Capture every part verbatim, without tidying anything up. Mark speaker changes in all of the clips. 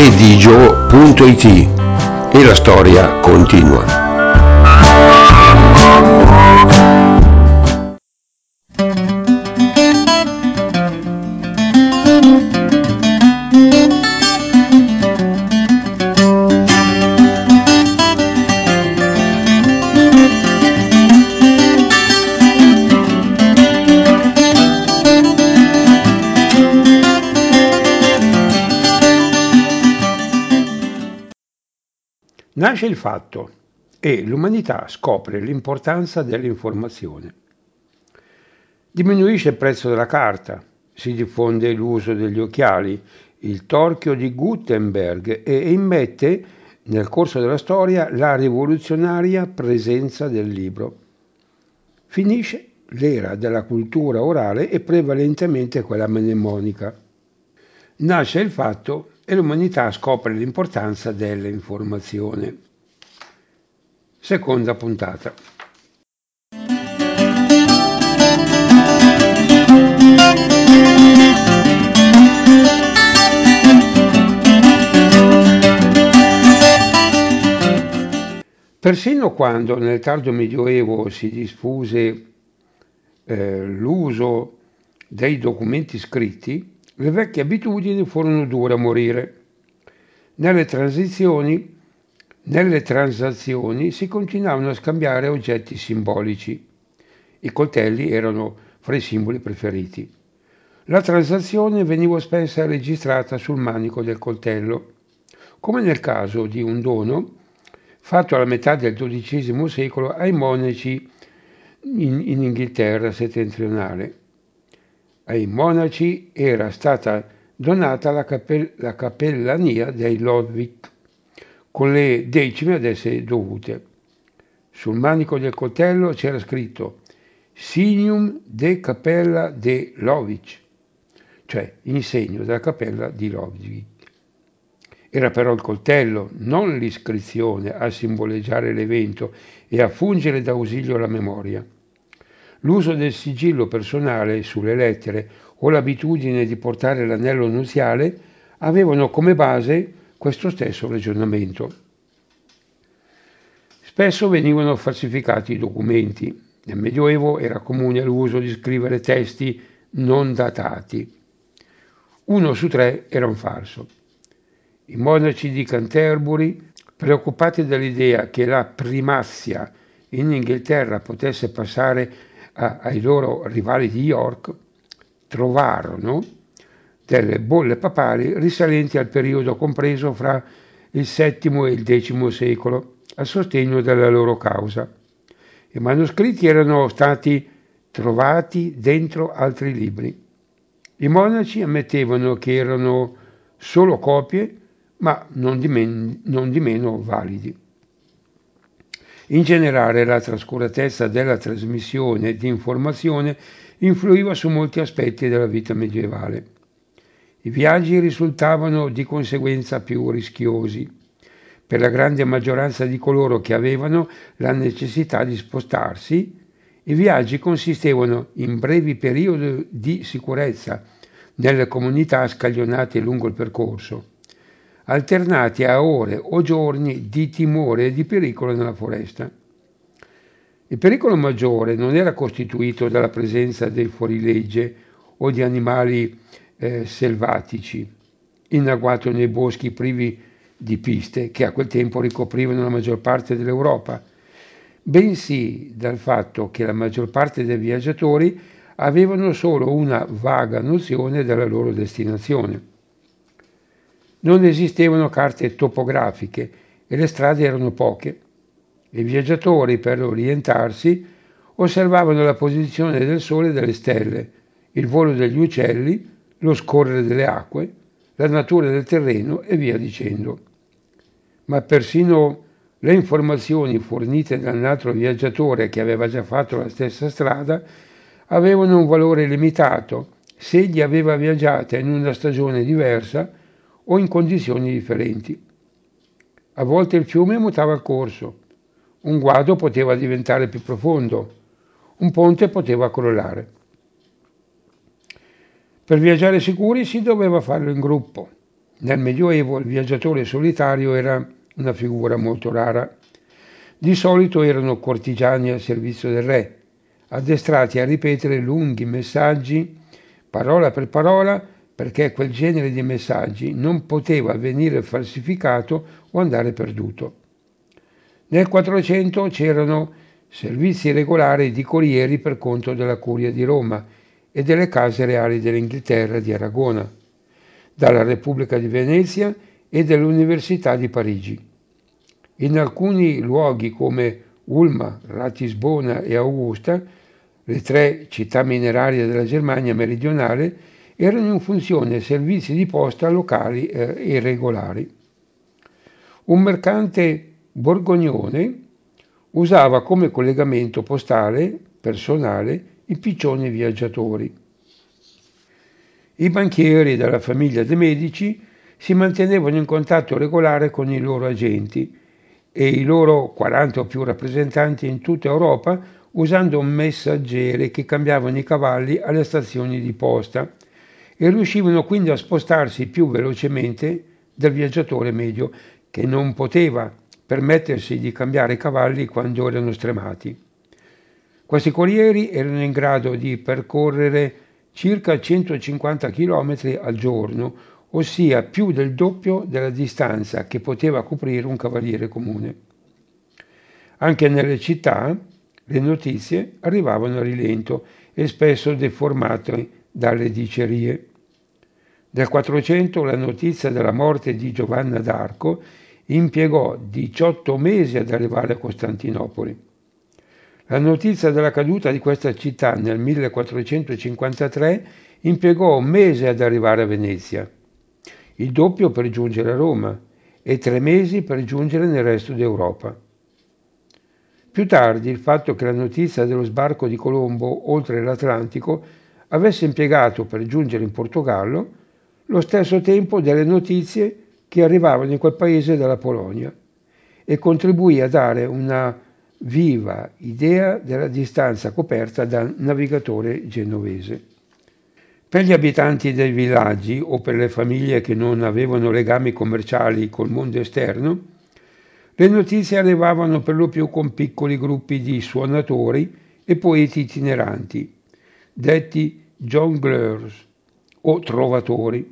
Speaker 1: edigio punto it e la storia continua.
Speaker 2: Nasce il fatto e l'umanità scopre l'importanza dell'informazione. Diminuisce il prezzo della carta, si diffonde l'uso degli occhiali, il torchio di Gutenberg e immette nel corso della storia la rivoluzionaria presenza del libro. Finisce l'era della cultura orale e prevalentemente quella mnemonica. Nasce il fatto e l'umanità scopre l'importanza dell'informazione. Seconda puntata. Persino quando nel tardo Medioevo si diffuse eh, l'uso dei documenti scritti, le vecchie abitudini furono dure a morire. Nelle transizioni, nelle transazioni si continuavano a scambiare oggetti simbolici. I coltelli erano fra i simboli preferiti. La transazione veniva spesso registrata sul manico del coltello, come nel caso di un dono fatto alla metà del dodicesimo secolo ai monaci in, in Inghilterra settentrionale. Ai monaci era stata donata la, capell- la cappellania dei Lodwig, con le decime ad esse dovute. Sul manico del coltello c'era scritto Signum de Cappella de Lovic, cioè in segno della cappella di Lodwig. Era però il coltello, non l'iscrizione, a simboleggiare l'evento e a fungere da ausilio alla memoria. L'uso del sigillo personale sulle lettere o l'abitudine di portare l'anello nuziale avevano come base questo stesso ragionamento. Spesso venivano falsificati i documenti. Nel Medioevo era comune l'uso di scrivere testi non datati. Uno su tre era un falso. I monaci di Canterbury, preoccupati dall'idea che la primazia in Inghilterra potesse passare a, ai loro rivali di York, trovarono delle bolle papali risalenti al periodo compreso fra il settimo e il decimo secolo, a sostegno della loro causa. I manoscritti erano stati trovati dentro altri libri. I monaci ammettevano che erano solo copie, ma non di, men- non di meno validi. In generale la trascuratezza della trasmissione di informazione influiva su molti aspetti della vita medievale. I viaggi risultavano di conseguenza più rischiosi per la grande maggioranza di coloro che avevano la necessità di spostarsi. I viaggi consistevano in brevi periodi di sicurezza nelle comunità scaglionate lungo il percorso, alternati a ore o giorni di timore e di pericolo nella foresta. Il pericolo maggiore non era costituito dalla presenza dei fuorilegge o di animali eh, selvatici, in agguato nei boschi privi di piste che a quel tempo ricoprivano la maggior parte dell'Europa, bensì dal fatto che la maggior parte dei viaggiatori avevano solo una vaga nozione della loro destinazione. Non esistevano carte topografiche e le strade erano poche. I viaggiatori, per orientarsi, osservavano la posizione del sole e delle stelle, il volo degli uccelli, lo scorrere delle acque, la natura del terreno e via dicendo. Ma persino le informazioni fornite da un altro viaggiatore che aveva già fatto la stessa strada avevano un valore limitato se egli aveva viaggiato in una stagione diversa o in condizioni differenti. A volte il fiume mutava il corso, un guado poteva diventare più profondo, un ponte poteva crollare. Per viaggiare sicuri si doveva farlo in gruppo. Nel Medioevo il viaggiatore solitario era una figura molto rara. Di solito erano cortigiani al servizio del re, addestrati a ripetere lunghi messaggi, parola per parola, perché quel genere di messaggi non poteva venire falsificato o andare perduto. Nel Quattrocento c'erano servizi regolari di corrieri per conto della Curia di Roma e delle case reali dell'Inghilterra e di Aragona, dalla Repubblica di Venezia e dall'Università di Parigi. In alcuni luoghi come Ulma, Ratisbona e Augusta, le tre città minerarie della Germania meridionale, erano in funzione servizi di posta locali e regolari. Un mercante borgognone usava come collegamento postale personale i piccioni viaggiatori. I banchieri della famiglia de' Medici si mantenevano in contatto regolare con i loro agenti e i loro quaranta o più rappresentanti in tutta Europa usando messaggeri che cambiavano i cavalli alle stazioni di posta e riuscivano quindi a spostarsi più velocemente del viaggiatore medio che non poteva permettersi di cambiare cavalli quando erano stremati. Questi corrieri erano in grado di percorrere circa centocinquanta chilometri al giorno, ossia più del doppio della distanza che poteva coprire un cavaliere comune. Anche nelle città le notizie arrivavano a rilento e spesso deformate dalle dicerie. Nel Quattrocento la notizia della morte di Giovanna d'Arco impiegò diciotto mesi ad arrivare a Costantinopoli. La notizia della caduta di questa città nel millequattrocentocinquantatré impiegò un mese ad arrivare a Venezia, il doppio per giungere a Roma e tre mesi per giungere nel resto d'Europa. Più tardi il fatto che la notizia dello sbarco di Colombo oltre l'Atlantico avesse impiegato per giungere in Portogallo lo stesso tempo delle notizie che arrivavano in quel paese dalla Polonia e contribuì a dare una viva idea della distanza coperta dal navigatore genovese. Per gli abitanti dei villaggi o per le famiglie che non avevano legami commerciali col mondo esterno, le notizie arrivavano per lo più con piccoli gruppi di suonatori e poeti itineranti, detti jongleurs o trovatori.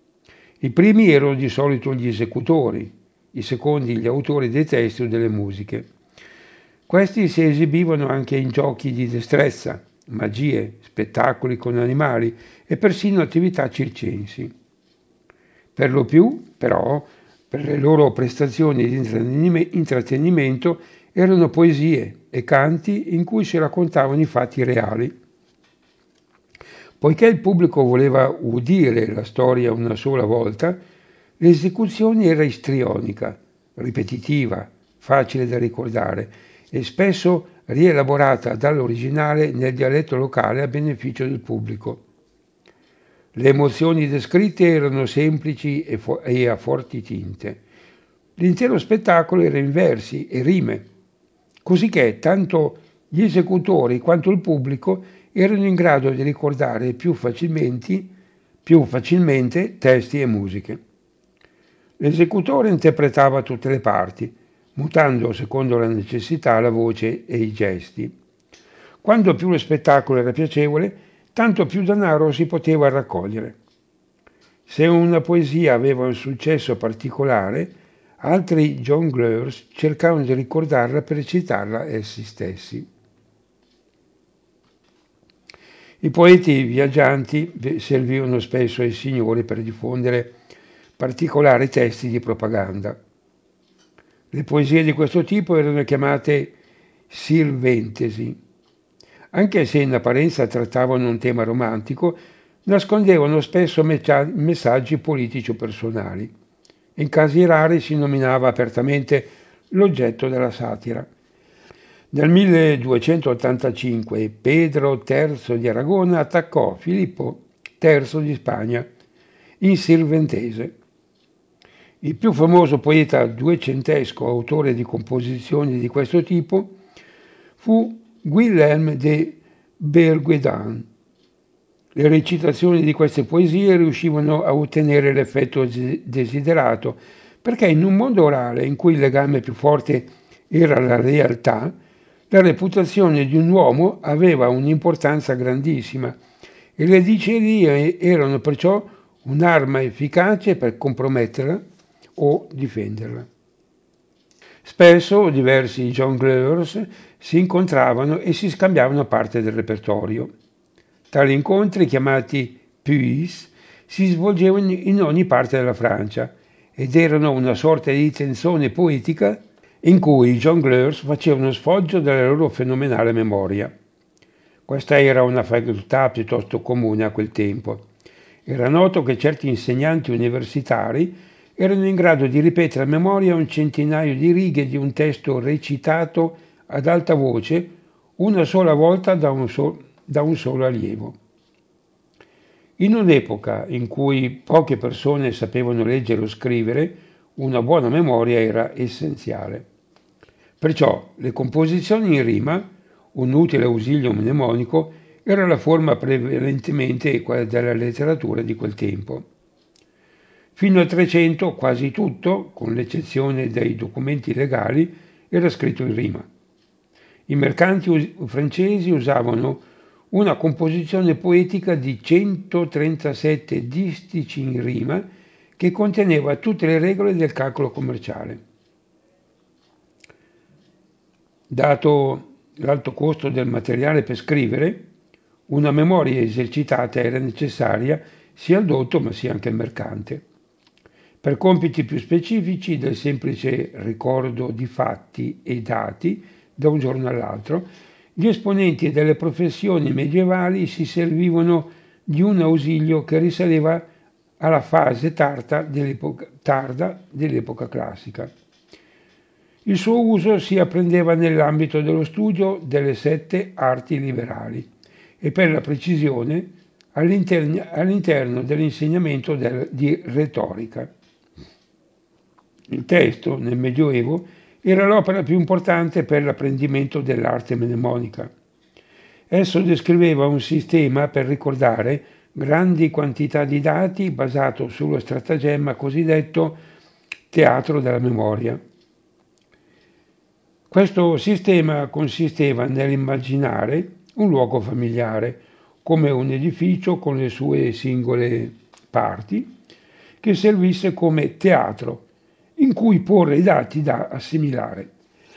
Speaker 2: I primi erano di solito gli esecutori, i secondi gli autori dei testi o delle musiche. Questi si esibivano anche in giochi di destrezza, magie, spettacoli con animali e persino attività circensi. Per lo più, però, per le loro prestazioni di intrattenimento erano poesie e canti in cui si raccontavano i fatti reali. Poiché il pubblico voleva udire la storia una sola volta, l'esecuzione era istrionica, ripetitiva, facile da ricordare e spesso rielaborata dall'originale nel dialetto locale a beneficio del pubblico. Le emozioni descritte erano semplici e, fo- e a forti tinte. L'intero spettacolo era in versi e rime, cosicché tanto gli esecutori quanto il pubblico erano in grado di ricordare più facilmente, più facilmente testi e musiche. L'esecutore interpretava tutte le parti, mutando secondo la necessità la voce e i gesti. Quando più lo spettacolo era piacevole, tanto più denaro si poteva raccogliere. Se una poesia aveva un successo particolare, altri jongleurs cercavano di ricordarla per recitarla essi stessi. I poeti viaggianti servivano spesso ai signori per diffondere particolari testi di propaganda. Le poesie di questo tipo erano chiamate sirventesi. Anche se in apparenza trattavano un tema romantico, nascondevano spesso messaggi politici o personali. In casi rari si nominava apertamente l'oggetto della satira. Nel milleduecentottantacinque Pedro terzo di Aragona attaccò Filippo terzo di Spagna in sirventese. Il più famoso poeta duecentesco autore di composizioni di questo tipo fu Guillaume de Berguedin. Le recitazioni di queste poesie riuscivano a ottenere l'effetto desiderato, perché in un mondo orale in cui il legame più forte era la realtà, la reputazione di un uomo aveva un'importanza grandissima e le dicerie erano perciò un'arma efficace per comprometterla o difenderla. Spesso diversi jongleurs si incontravano e si scambiavano parte del repertorio. Tali incontri, chiamati puis, si svolgevano in ogni parte della Francia ed erano una sorta di tensione poetica in cui i jongleurs facevano sfoggio della loro fenomenale memoria. Questa era una facoltà piuttosto comune a quel tempo. Era noto che certi insegnanti universitari erano in grado di ripetere a memoria un centinaio di righe di un testo recitato ad alta voce una sola volta da un, so- da un solo allievo. In un'epoca in cui poche persone sapevano leggere o scrivere, una buona memoria era essenziale. Perciò le composizioni in rima, un utile ausilio mnemonico, era la forma prevalentemente quella della letteratura di quel tempo. Fino al Trecento quasi tutto, con l'eccezione dei documenti legali, era scritto in rima. I mercanti francesi usavano una composizione poetica di centotrentasette distici in rima che conteneva tutte le regole del calcolo commerciale. Dato l'alto costo del materiale per scrivere, una memoria esercitata era necessaria sia al dotto ma sia anche al mercante. Per compiti più specifici del semplice ricordo di fatti e dati da un giorno all'altro, gli esponenti delle professioni medievali si servivano di un ausilio che risaleva alla fase tarda dell'epoca, tarda dell'epoca classica. Il suo uso si apprendeva nell'ambito dello studio delle sette arti liberali e per la precisione all'interno, all'interno dell'insegnamento del, di retorica. Il testo, nel Medioevo, era l'opera più importante per l'apprendimento dell'arte mnemonica. Esso descriveva un sistema per ricordare grandi quantità di dati basato sullo stratagemma cosiddetto teatro della memoria. Questo sistema consisteva nell'immaginare un luogo familiare, come un edificio con le sue singole parti, che servisse come teatro in cui porre i dati da assimilare.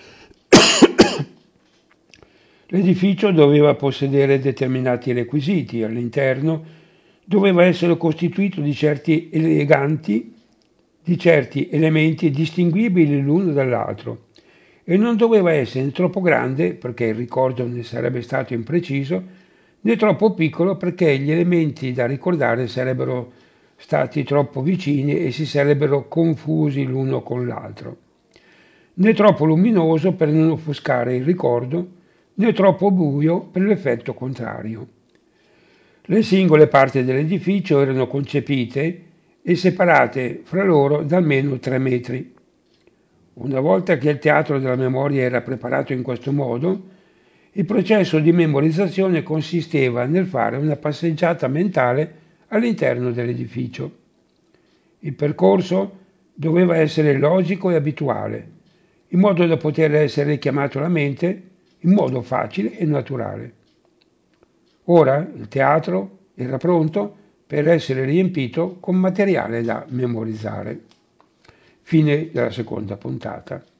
Speaker 2: L'edificio doveva possedere determinati requisiti, all'interno doveva essere costituito di certi eleganti, di certi elementi distinguibili l'uno dall'altro e non doveva essere né troppo grande perché il ricordo ne sarebbe stato impreciso, né troppo piccolo perché gli elementi da ricordare sarebbero stati troppo vicini e si sarebbero confusi l'uno con l'altro, né troppo luminoso per non offuscare il ricordo, né troppo buio per l'effetto contrario. Le singole parti dell'edificio erano concepite e separate fra loro da almeno tre metri. Una volta che il teatro della memoria era preparato in questo modo, il processo di memorizzazione consisteva nel fare una passeggiata mentale all'interno dell'edificio. Il percorso doveva essere logico e abituale, in modo da poter essere richiamato alla mente in modo facile e naturale. Ora il teatro era pronto per essere riempito con materiale da memorizzare. Fine della seconda puntata.